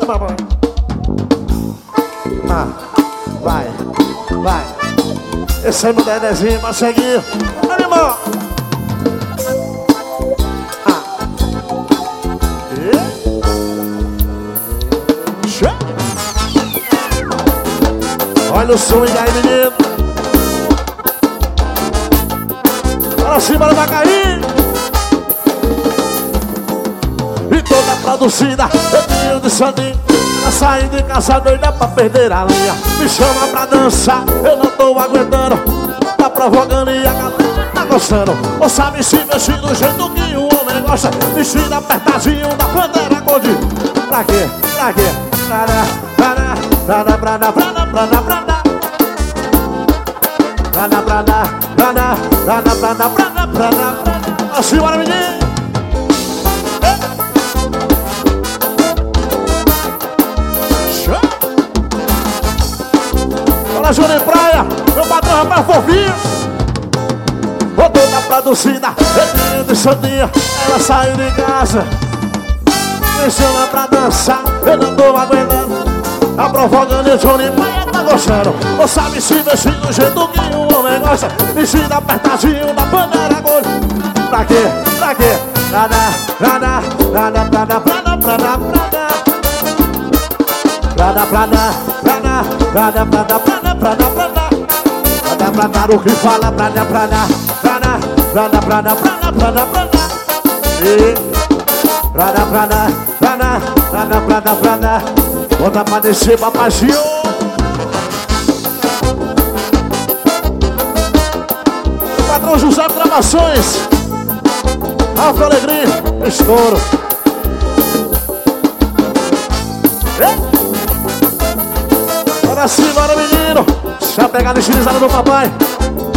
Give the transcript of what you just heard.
papai. Ah, vai. Esse é meu dedezinho pra seguir. Animal. Olha o swing aí, menino. Para cima, não vai cair. E toda produzida, eu tenho de soninho. Tá saindo de casa doida pra perder a linha. Me chama pra dançar, eu não tô aguentando. Tá provocando e a galera tá gostando. Ou sabe se mexer do jeito que o homem gosta. Vestido apertadinho da bandeira cor-de. Pra quê? Assim, bora, menino. Olha, Júnior Praia, meu patrão, rapaz fofinho. Voltou da produzida, ele de soninha. Ela saiu de casa, me chama pra dançar, eu não tô aguentando. Tá provocando e o Júnior Praia tá gostando. Ou sabe se mexer do jeito que o homem gosta. Vestido apertadinho da bandeira cor. Pra quê? O que fala bota pra descer, papazinho. Patrão José Gravações, Alfa Alegria, estouro. Bora sim, bora, menino. Já pegar a estilizada do papai.